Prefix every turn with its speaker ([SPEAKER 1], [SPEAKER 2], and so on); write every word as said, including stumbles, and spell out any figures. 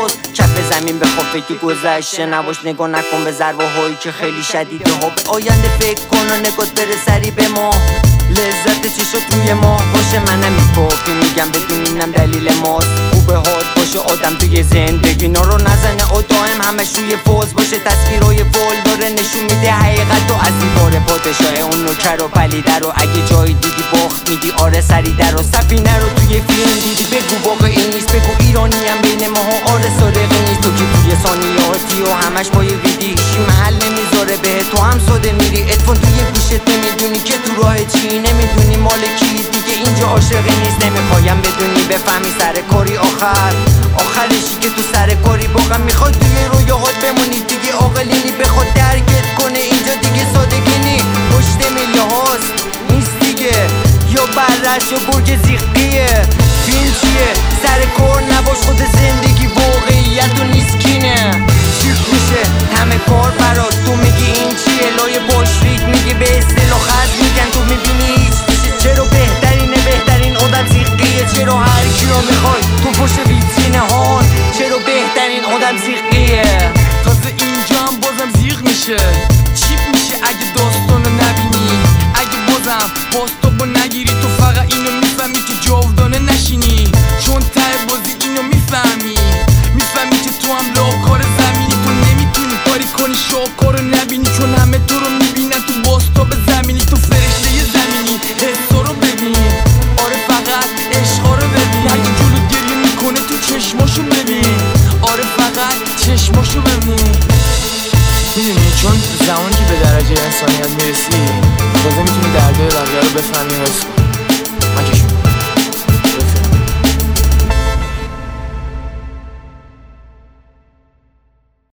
[SPEAKER 1] پست کف زمین بخواب فکر گذشته نباش، نگاه نکن به ضربه هایی که خیلی شدیده ها. به آینده فکر کن و نگات بره سری به ما، لذت چشات روی ما باشه. منم میپاپی میگم بدون اینم دلیل ماست. خوبه هات باشه آدم توی زندگی نا رو نزنه و دائم همش روی فوز باشه. تصویرهای فول داره نشون میده حقیقت و از دیوار پادشاه اون نوکر و پلیده رو. اگه جایی دیدی باخت میدی آره سریده رو. سفینه رو توی فیلم دیدی بگو واقعی نیست، بگو ایرانی هم بین ماها آره سارقی نیست. تو که توی ثانیاتی و همش پای ویدی هیچی محل نمیذاره به تو هم ساده میری. ادفون توی گوشت نمیدونی که تو راه چی، نمیدونی مال کی دیگه اینجا عاشقی نیست. نمیخوایم بدونی بفهمی سر کاری آخر آخرشی که تو سر کاری باقم میخواد توی رویاهات بمونی دیگه. عاقلینی بخواد درکت کنه اینجا دیگه سادگی نی. پشت میله هاست نیست دیگه، یا بررس یا گرگ زیقیه. فیلم چیه سر کار نباش، خود زندگی واقعیت و نیست کینه. چیک میشه همه کار برات، تو میگی این چیه لایه باش ریک میگی به اصطلاح خرج میگن. تو میبینی هیچ میشه، چرا بهترینه بهترین آدم زیقیه. چرا هر کی رو میخوای تو پشت ویترینه هان، چرا بهترین آدم زیقیه.
[SPEAKER 2] تازه اینجا هم بازم زیق میشه، چیپ میشه اگه داستانو نبینی. اگه بازم باستابو نگیری تو فقط اینو میفهمی که جاودانه نشینی. چون ته بازی اینو میفهمی، میفهمی که تو هم لاکار زمینی. تو نمیتونی کاری کنی شاکارو نبینی، چون همه تو رو میبینن تو باستاب زمینی. تو فرشته زمینی حسا رو ببین، آره فقط عشقا رو ببین. اگه جلو گریه میکنه تو چشماشو ببین، آره فقط چشماشو ببین. میدونی چون زمانی که به درجه انسانیت میرسی تازه میتونی دردای بقیه رو بفهمی و حس کنی.